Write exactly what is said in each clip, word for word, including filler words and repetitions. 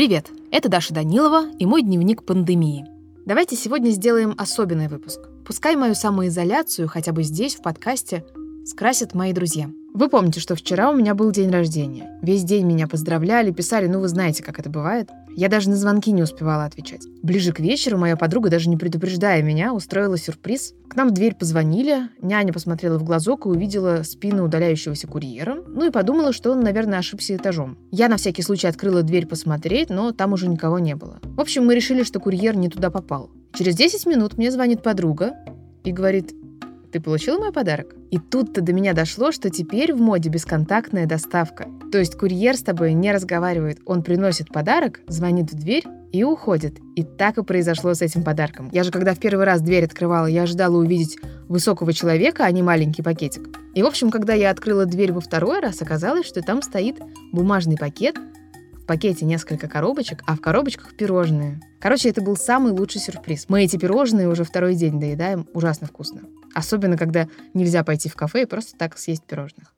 Привет, это Даша Данилова и мой дневник пандемии. Давайте сегодня сделаем особенный выпуск. Пускай мою самоизоляцию хотя бы здесь, в подкасте, скрасят мои друзья. Вы помните, что вчера у меня был день рождения. Весь день меня поздравляли, писали, ну вы знаете, как это бывает. Я даже на звонки не успевала отвечать. Ближе к вечеру моя подруга, даже не предупреждая меня, устроила сюрприз. К нам в дверь позвонили, няня посмотрела в глазок и увидела спину удаляющегося курьера, ну и подумала, что он, наверное, ошибся этажом. Я на всякий случай открыла дверь посмотреть, но там уже никого не было. В общем, мы решили, что курьер не туда попал. Через десять минут мне звонит подруга и говорит: «Ты получила мой подарок?» И тут-то до меня дошло, что теперь в моде бесконтактная доставка. То есть курьер с тобой не разговаривает, он приносит подарок, звонит в дверь и уходит. И так и произошло с этим подарком. Я же, когда в первый раз дверь открывала, я ожидала увидеть высокого человека, а не маленький пакетик. И, в общем, когда я открыла дверь во второй раз, оказалось, что там стоит бумажный пакет, в пакете несколько коробочек, а в коробочках пирожные. Короче, это был самый лучший сюрприз. Мы эти пирожные уже второй день доедаем, ужасно вкусно. Особенно, когда нельзя пойти в кафе и просто так съесть пирожных.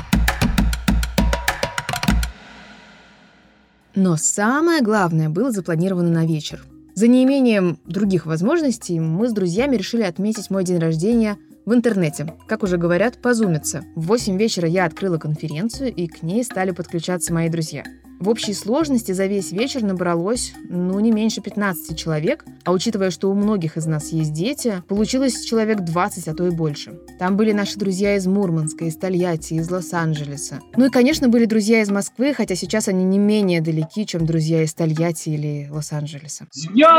Но самое главное было запланировано на вечер. За неимением других возможностей мы с друзьями решили отметить мой день рождения в интернете. Как уже говорят, позумиться. В восемь вечера я открыла конференцию, и к ней стали подключаться мои друзья. В общей сложности за весь вечер набралось, ну, не меньше пятнадцати человек, а учитывая, что у многих из нас есть дети, получилось человек двадцать, а то и больше. Там были наши друзья из Мурманска, из Тольятти, из Лос-Анджелеса. Ну и, конечно, были друзья из Москвы, хотя сейчас они не менее далеки, чем друзья из Тольятти или Лос-Анджелеса. С днем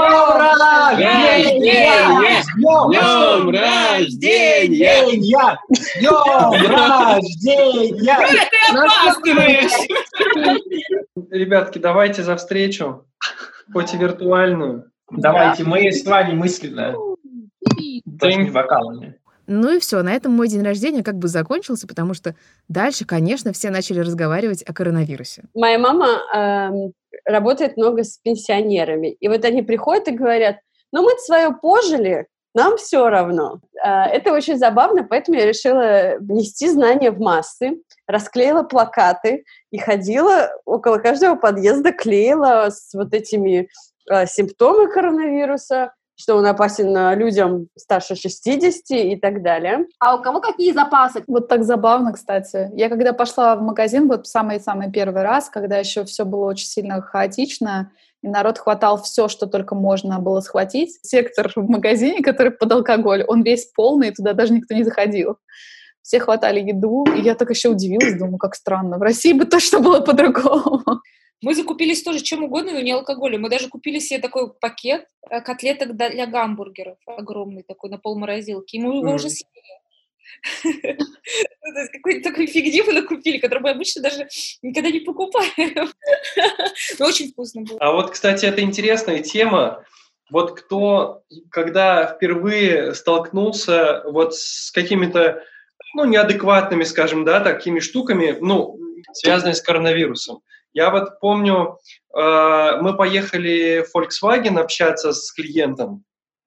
рождения! С днем рождения! С днем рождения! Ты опаздываешь! Ребятки, давайте за встречу, хоть и виртуальную. Давайте, мы с вами мысленно. Точными вокалами. Ну и все, на этом мой день рождения как бы закончился, потому что дальше, конечно, все начали разговаривать о коронавирусе. Моя мама э, работает много с пенсионерами, и вот они приходят и говорят: ну мы свое пожили, нам все равно. Э, это очень забавно, поэтому я решила нести знания в массы, расклеила плакаты и ходила около каждого подъезда, клеила с вот этими э, симптомы коронавируса, что он опасен людям старше шестидесяти и так далее. А у кого какие запасы? Вот так забавно, кстати. Я когда пошла в магазин, вот самый-самый первый раз, когда еще все было очень сильно хаотично, и народ хватал все, что только можно было схватить, сектор в магазине, который под алкоголь, он весь полный, и туда даже никто не заходил. Все хватали еду, и я так еще удивилась, думаю, как странно. В России бы точно было по-другому. Мы закупились тоже чем угодно, но не алкоголем. Мы даже купили себе такой пакет котлеток для гамбургеров, огромный такой, на полморозилки, и мы его mm. уже съели. Какой-то такой фигни мы накупили, который мы обычно даже никогда не покупаем. Но очень вкусно было. А вот, кстати, это интересная тема. Вот кто, когда впервые столкнулся вот с какими-то, ну, неадекватными, скажем, да, такими штуками, ну, связанными с коронавирусом. Я вот помню, э, мы поехали в Volkswagen общаться с клиентом,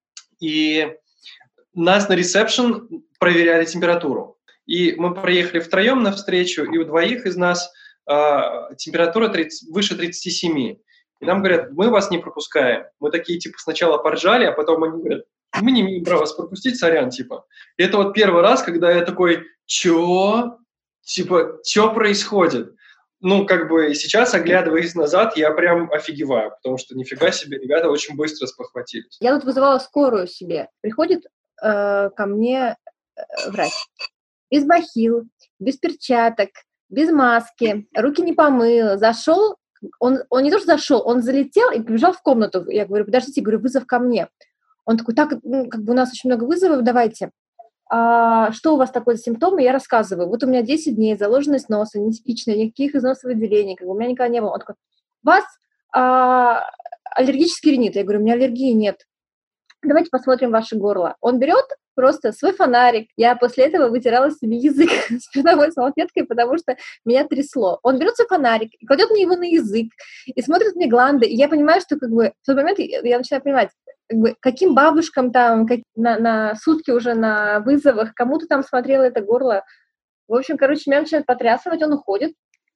и нас на ресепшн проверяли температуру. И мы приехали втроем на встречу, и у двоих из нас э, температура тридцать, выше тридцати семи. И нам говорят: мы вас не пропускаем. Мы такие, типа, сначала поржали, а потом они говорят: мы не имеем права вас пропустить, сорян, типа. И это вот первый раз, когда я такой: чё? Типа, чё происходит? Ну, как бы сейчас, оглядываясь назад, я прям офигеваю, потому что нифига себе, ребята очень быстро спохватились. Я тут вызывала скорую себе. Приходит э, ко мне э, врач. Без бахил, без перчаток, без маски, руки не помыл, зашел, он, он не то что зашел, он залетел и побежал в комнату. Я говорю: подождите, я говорю, вызов ко мне. Он такой: так, ну, как бы у нас очень много вызовов, давайте. А, что у вас такое за симптомы? Я рассказываю. Вот у меня десять дней, заложенность носа, нетипичная, никаких износовыделений, как бы у меня никогда не было. Он такой: у вас а, аллергический ринит. Я говорю: у меня аллергии нет. Давайте посмотрим ваше горло. Он берет просто свой фонарик. Я после этого вытирала себе язык спиртовой салфеткой, потому что меня трясло. Он берет свой фонарик и кладет мне его на язык и смотрит мне гланды. И я понимаю, что как бы в тот момент я начинаю понимать, как бы, каким бабушкам там как, на, на сутки уже на вызовах, кому-то там смотрела это горло. В общем, короче, меня начинает потрясывать, он уходит.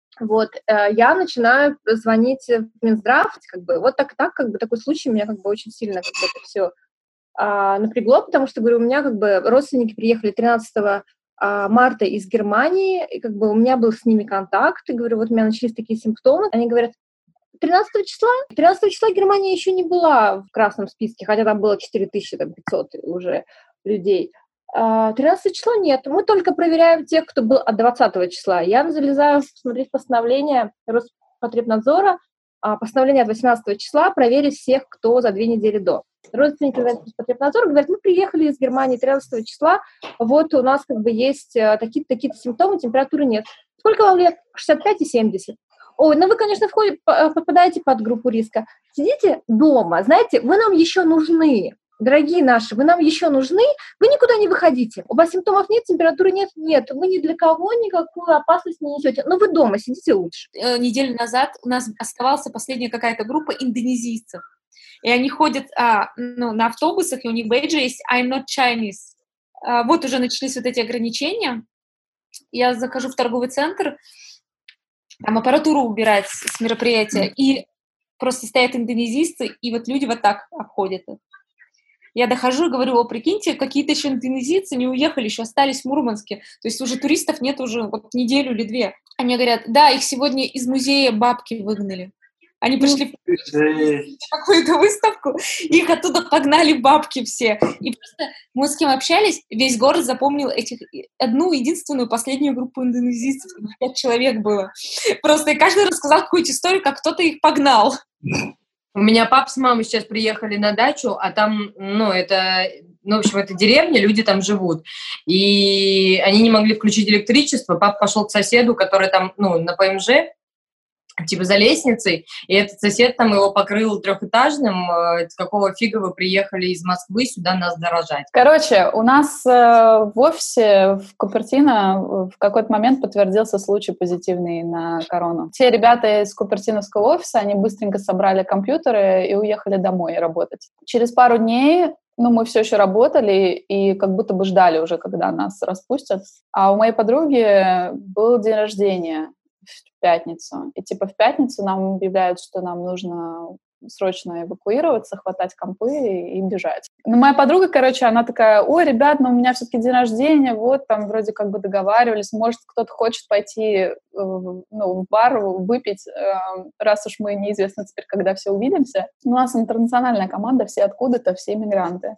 Вот, я начинаю звонить в Минздрав, как бы, вот так, так, как бы, такой случай меня, как бы, очень сильно, как бы, это все а, напрягло, потому что, говорю, у меня, как бы, родственники приехали тринадцатого марта из Германии, и, как бы, у меня был с ними контакт, и, говорю, вот у меня начались такие симптомы, они говорят, тринадцатого числа? тринадцатого числа Германия еще не была в красном списке, хотя там было четыре тысячи пятьсот уже людей. тринадцатого числа нет. Мы только проверяем тех, кто был от двадцатого числа. Я залезаю посмотреть постановление Роспотребнадзора, постановление от восемнадцатого числа, проверить всех, кто за две недели до. Родственники Роспотребнадзора говорят, мы приехали из Германии тринадцатого числа, вот у нас как бы есть такие-то, такие-то симптомы, температуры нет. Сколько вам лет? шестьдесят пять и семьдесят. Ой, ну вы, конечно, входите, попадаете под группу риска. Сидите дома, знаете, вы нам еще нужны. Дорогие наши, вы нам еще нужны, вы никуда не выходите. У вас симптомов нет, температуры нет, нет. Вы ни для кого никакую опасность не несете. Но вы дома сидите лучше. Неделю назад у нас оставалась последняя какая-то группа индонезийцев. И они ходят а, ну, на автобусах, и у них бейджи есть I'm not Chinese. А, вот уже начались вот эти ограничения. Я захожу в торговый центр, там аппаратуру убирать с мероприятия, и просто стоят индонезийцы, и вот люди вот так обходят их. Я дохожу и говорю, о, прикиньте, какие-то еще индонезийцы не уехали, еще остались в Мурманске. То есть уже туристов нет уже вот неделю или две. Они говорят, да, их сегодня из музея бабки выгнали. Они пришли в какую-то выставку, их оттуда погнали бабки все. И просто мы с кем общались, весь город запомнил этих одну единственную последнюю группу индонезийцев, пять человек было. Просто и каждый рассказал какую-то историю, как кто-то их погнал. У меня папа с мамой сейчас приехали на дачу, а там, ну, это, ну, в общем, это деревня, люди там живут. И они не могли включить электричество. Папа пошел к соседу, который там, ну, на ПМЖ, типа за лестницей, и этот сосед там его покрыл трехэтажным. С какого фига вы приехали из Москвы сюда нас дорожать? Короче, у нас э, в офисе в Купертино в какой-то момент подтвердился случай позитивный на корону. Все ребята из купертиновского офиса, они быстренько собрали компьютеры и уехали домой работать. Через пару дней ну, мы все еще работали и как будто бы ждали уже, когда нас распустят. А у моей подруги был день рождения в пятницу. И типа в пятницу нам объявляют, что нам нужно срочно эвакуироваться, хватать компы и, и бежать. Но моя подруга, короче, она такая, ой, ребят, ну у меня все-таки день рождения, вот там вроде как бы договаривались, может, кто-то хочет пойти э, ну, в бар выпить, э, раз уж мы неизвестно теперь, когда все увидимся. У нас интернациональная команда, все откуда-то, все мигранты.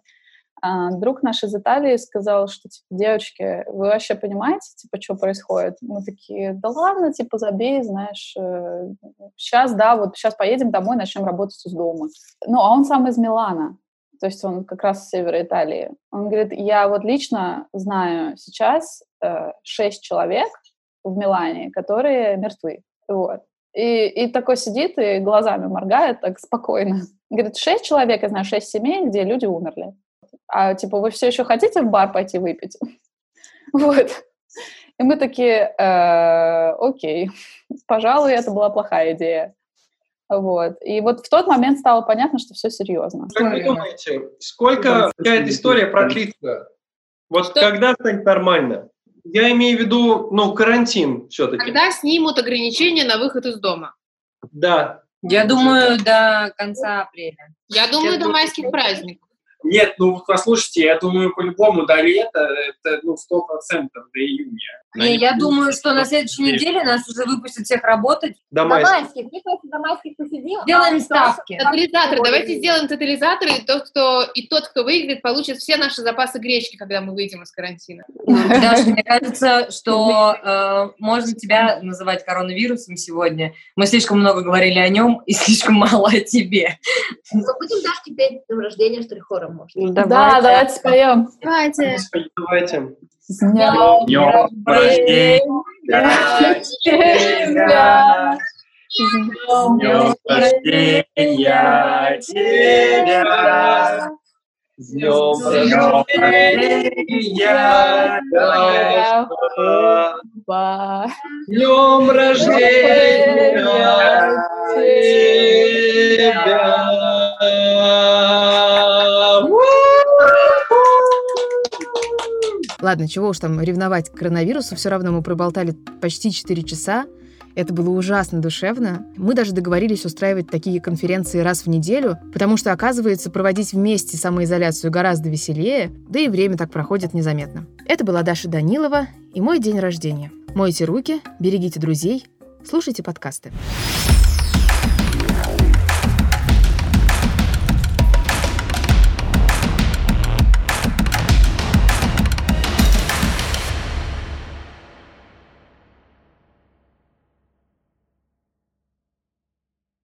А друг наш из Италии сказал, что, типа, девочки, вы вообще понимаете, типа, что происходит? Мы такие, да ладно, типа, забей, знаешь, э, сейчас, да, вот сейчас поедем домой, начнем работать из дома. Ну, а он сам из Милана, то есть он как раз с севера Италии. Он говорит, я вот лично знаю сейчас э, шесть человек в Милане, которые мертвы, вот. И, и такой сидит и глазами моргает так спокойно. Говорит, шесть человек, я знаю, шесть семей, где люди умерли. А, типа, вы все еще хотите в бар пойти выпить? Вот. И мы такие, э, окей, пожалуй, это была плохая идея. Вот. И вот в тот момент стало понятно, что все серьезно. Как вы думаете, сколько эта история продлится? Вот что? Когда станет нормально? Я имею в виду, ну, карантин все-таки. Когда снимут ограничения на выход из дома? Да. Я думаю, до конца апреля. Я думаю, до майских праздников. Нет, ну, послушайте, я думаю, по-любому до лета, это, ну, сто процентов до июня. Не, я думаю, что на следующей неделе нас уже выпустят всех работать. До майских. Мне кажется, до майских посидим. Делаем ставки. Тотализаторы. Давайте сделаем тотализаторы, и тот, кто, и тот, кто выиграет, получит все наши запасы гречки, когда мы выйдем из карантина. Даша, мне кажется, что э, можно тебя называть коронавирусом сегодня. Мы слишком много говорили о нем и слишком мало о тебе. Мы будем Дашке петь днем рождения, что ли, хором, может? Давайте. Да, давайте споем. Давайте. Давайте. С днем рождения тебя! С днем рождения тебя! С днем рождения, Даша! С днем рождения тебя! Ладно, чего уж там ревновать к коронавирусу, все равно мы проболтали почти четыре часа. Это было ужасно душевно. Мы даже договорились устраивать такие конференции раз в неделю, потому что, оказывается, проводить вместе самоизоляцию гораздо веселее, да и время так проходит незаметно. Это была Даша Данилова и мой день рождения. Мойте руки, берегите друзей, слушайте подкасты.